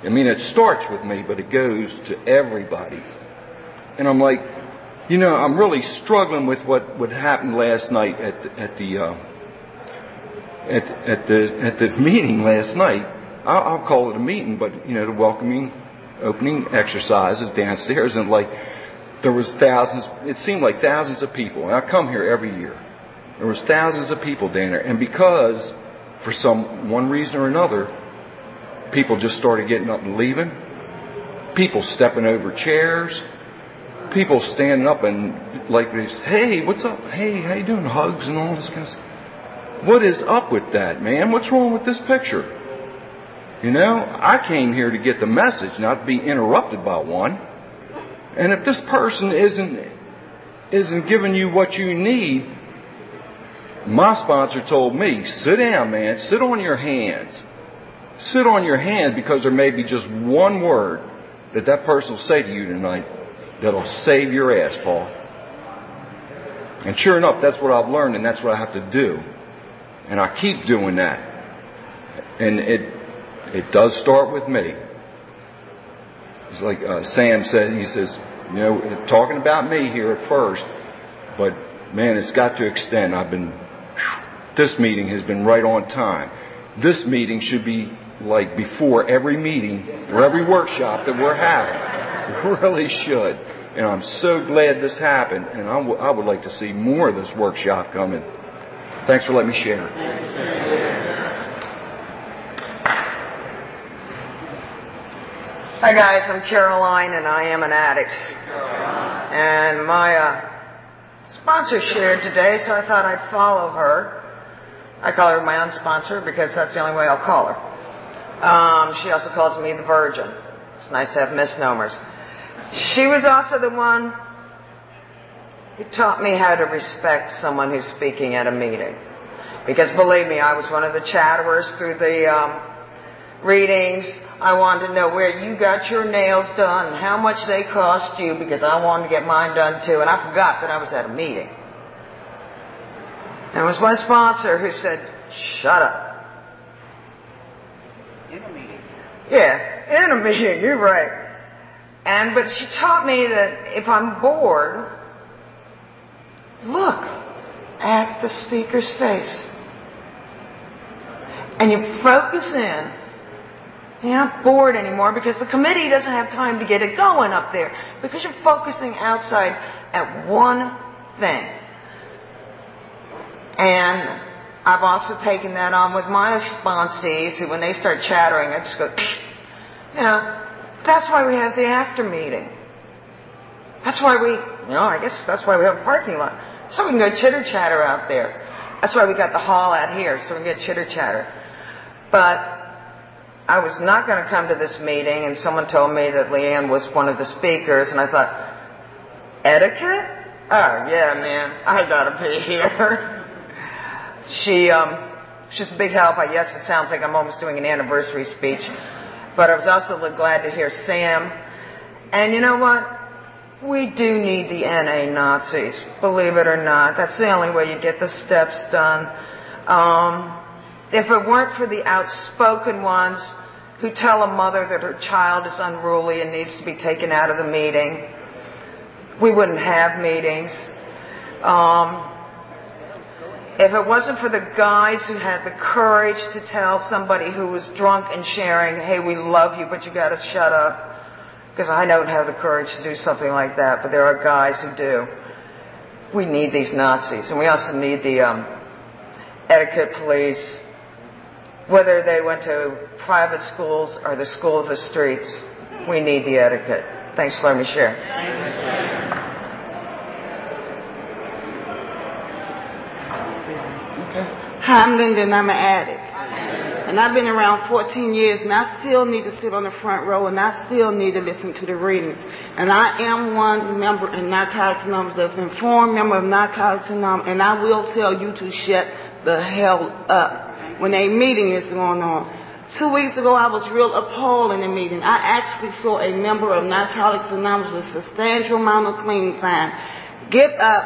I mean, it starts with me, but it goes to everybody. And I'm like, you know, I'm really struggling with what, what happened last night at the, at the uh, at, at the at the meeting last night. I'll, I'll call it a meeting, but you know, the welcoming, opening exercises downstairs, and like there was thousands. It seemed like thousands of people. And I come here every year. There was thousands of people down there, and because for some one reason or another, people just started getting up and leaving. People stepping over chairs. People standing up and like this, hey, what's up? Hey, how you doing? Hugs and all this kind of stuff. What is up with that, man? What's wrong with this picture? You know, I came here to get the message, not to be interrupted by one. And if this person isn't isn't giving you what you need, my sponsor told me, sit down, man. Sit on your hands. Sit on your hands, because there may be just one word that that person will say to you tonight that'll save your ass, Paul. And sure enough, that's what I've learned, and that's what I have to do. And I keep doing that. And it it does start with me. It's like uh, Sam said, he says, you know, talking about me here at first, but man, it's got to extend. I've been, this meeting has been right on time. This meeting should be like before every meeting or every workshop that we're having. It really should. And I'm so glad this happened. And I, w- I would like to see more of this workshop coming. Thanks for letting me share. Hi guys, I'm Caroline and I am an addict. And my uh, sponsor shared today, so I thought I'd follow her. I call her my own sponsor because that's the only way I'll call her. Um, she also calls me the Virgin. It's nice to have misnomers. She was also the one who taught me how to respect someone who's speaking at a meeting. Because believe me, I was one of the chatterers through the um, readings. I wanted to know where you got your nails done and how much they cost you, because I wanted to get mine done too. And I forgot that I was at a meeting. And it was my sponsor who said, shut up. In a meeting. Yeah, in a meeting, you're right. And, but she taught me that if I'm bored, look at the speaker's face. And you focus in. You're not bored anymore because the committee doesn't have time to get it going up there, because you're focusing outside at one thing. And I've also taken that on with my sponsees, who when they start chattering, I just go, you know, that's why we have the after meeting. That's why we, you know, I guess that's why we have a parking lot. So we can go chitter chatter out there. That's why we got the hall out here, so we can get chitter chatter. But I was not going to come to this meeting, and someone told me that Leanne was one of the speakers, and I thought, etiquette? Oh, yeah, man, I gotta be here. she, um, she's a big help. I guess it sounds like I'm almost doing an anniversary speech. But I was also glad to hear Sam. And you know what? We do need the N A Nazis, believe it or not. That's the only way you get the steps done. Um, if it weren't for the outspoken ones who tell a mother that her child is unruly and needs to be taken out of the meeting, we wouldn't have meetings. Um, if it wasn't for the guys who had the courage to tell somebody who was drunk and sharing, hey, we love you, but you got to shut up. Because I don't have the courage to do something like that, but there are guys who do. We need these Nazis. And we also need the um, etiquette police, whether they went to private schools or the school of the streets. We need the etiquette. Thanks for letting me share. Hi, I'm Linda, and I'm an addict. And I've been around fourteen years, and I still need to sit on the front row, and I still need to listen to the readings. And I am one member in Narcotics Anonymous that's an informed member of Narcotics Anonymous, and I will tell you to shut the hell up when a meeting is going on. Two weeks ago, I was real appalled in the meeting. I actually saw a member of Narcotics Anonymous with a substantial amount of clean time get up,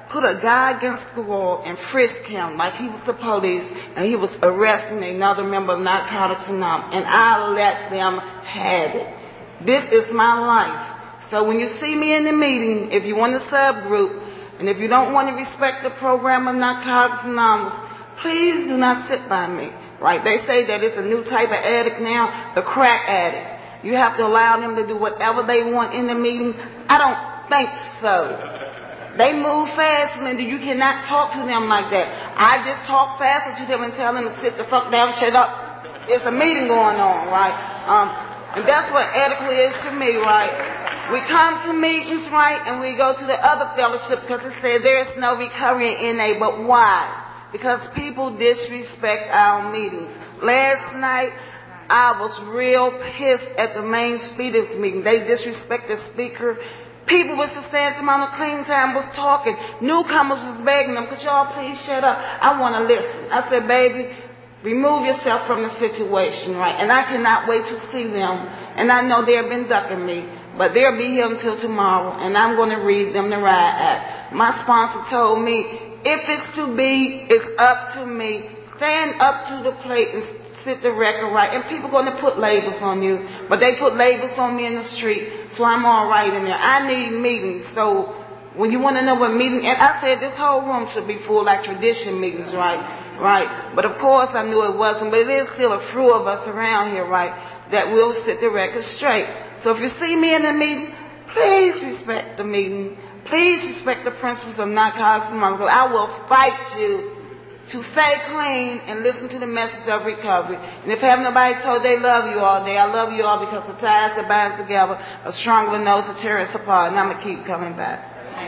put a guy against the wall and frisk him like he was the police, and he was arresting another member of Narcotics Anonymous, and I let them have it. This is my life. So when you see me in the meeting, if you want a subgroup, and if you don't want to respect the program of Narcotics Anonymous, please do not sit by me. Right? They say that it's a new type of addict now, the crack addict. You have to allow them to do whatever they want in the meeting. I don't think so. They move fast, Linda. You cannot talk to them like that. I just talk faster to them and tell them to sit the fuck down, shut up. It's a meeting going on, right? Um, and that's what adequate is to me, right? We come to meetings, right, and we go to the other fellowship because it said there's no recovery in N A, but why? Because people disrespect our meetings. Last night, I was real pissed at the main speakers meeting. They disrespect the speaker. People with substantial amount of clean time was talking. Newcomers was begging them, could y'all please shut up? I want to listen. I said, baby, remove yourself from the situation, right? And I cannot wait to see them. And I know they've been ducking me, but they'll be here until tomorrow, and I'm going to read them the riot act. My sponsor told me, if it's to be, it's up to me. Stand up to the plate and sit the record right. And people are going to put labels on you, but they put labels on me in the street, so I'm all right in there. I need meetings, so when you want to know what meeting, and I said this whole room should be full like tradition meetings, right? Right. But of course I knew it wasn't, but it is still a few of us around here, right, that will sit the record straight. So if you see me in a meeting, please respect the meeting. Please respect the principles of Narcotics Anonymous. I will fight you to stay clean and listen to the message of recovery. And if have nobody told they love you all day, I love you all because the ties that bind together are stronger than those that tear us apart. And I'm going to keep coming back.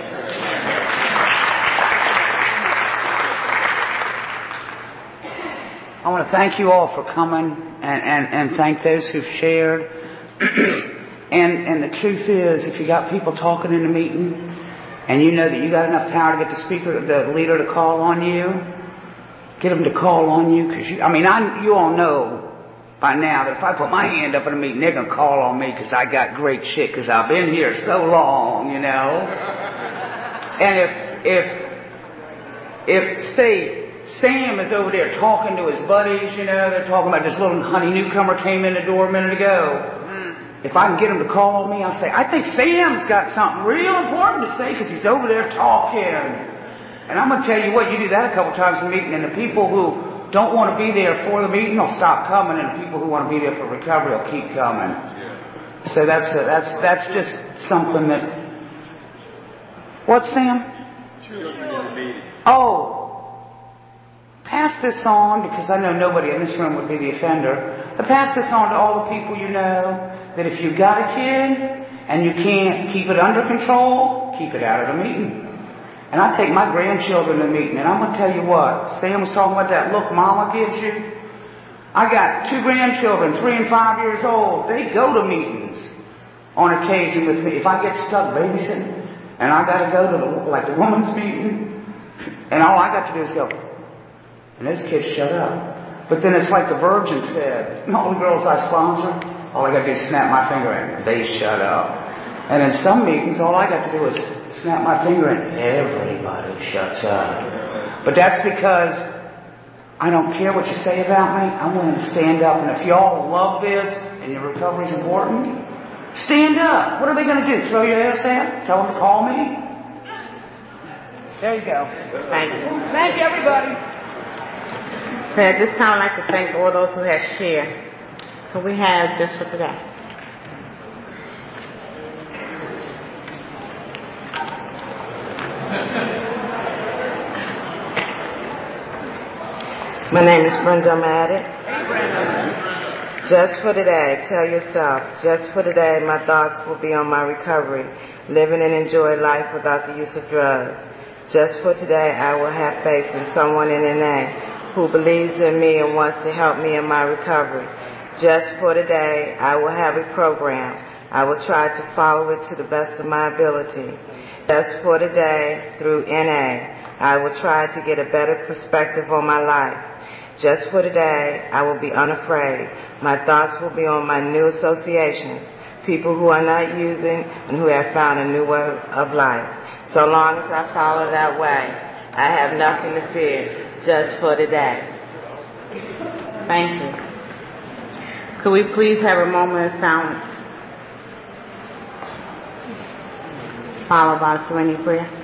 I want to thank you all for coming and, and, and thank those who've shared. and, and the truth is, if you got people talking in a meeting, and you know that you got enough power to get the speaker, the leader to call on you, get them to call on you. Because you, I mean, I, you all know by now that if I put my hand up in a meeting, they're going to call on me because I got great shit because I've been here so long, you know. And if, if, if, say, Sam is over there talking to his buddies, you know, they're talking about this little honey newcomer came in the door a minute ago. If I can get him to call me, I'll say, I think Sam's got something real important to say because he's over there talking. And I'm going to tell you what, you do that a couple times a meeting, and the people who don't want to be there for the meeting will stop coming, and the people who want to be there for recovery will keep coming. So that's a, that's that's just something that. What, Sam? Oh, pass this on because I know nobody in this room would be the offender. But pass this on to all the people you know. That if you've got a kid and you can't keep it under control, keep it out of the meeting. And I take my grandchildren to the meeting, and I'm going to tell you what, Sam was talking about that look mama gives you. I got two grandchildren, three and five years old. They go to meetings on occasion with me. If I get stuck babysitting and I got to go to the, like the women's meeting, and all I got to do is go, and those kids shut up. But then it's like the Virgin said, all the girls I sponsor, all I got to do is snap my finger and they shut up. And in some meetings, all I got to do is snap my finger and everybody shuts up. But that's because I don't care what you say about me. I'm willing to stand up. And if y'all love this and your recovery is important, stand up. What are they going to do? Throw your ass out? Tell them to call me? There you go. Thank you. Thank you, everybody. So at this time, I'd like to thank all those who have shared. So we have just for today. My name is Brenda Maddox. Just for today, tell yourself, just for today, my thoughts will be on my recovery, living and enjoy life without the use of drugs. Just for today, I will have faith in someone in N A who believes in me and wants to help me in my recovery. Just for today, I will have a program. I will try to follow it to the best of my ability. Just for today, through N A, I will try to get a better perspective on my life. Just for today, I will be unafraid. My thoughts will be on my new associations, people who are not using and who have found a new way of life. So long as I follow that way, I have nothing to fear just for today. Thank you. Could we please have a moment of silence, followed by a serenity prayer?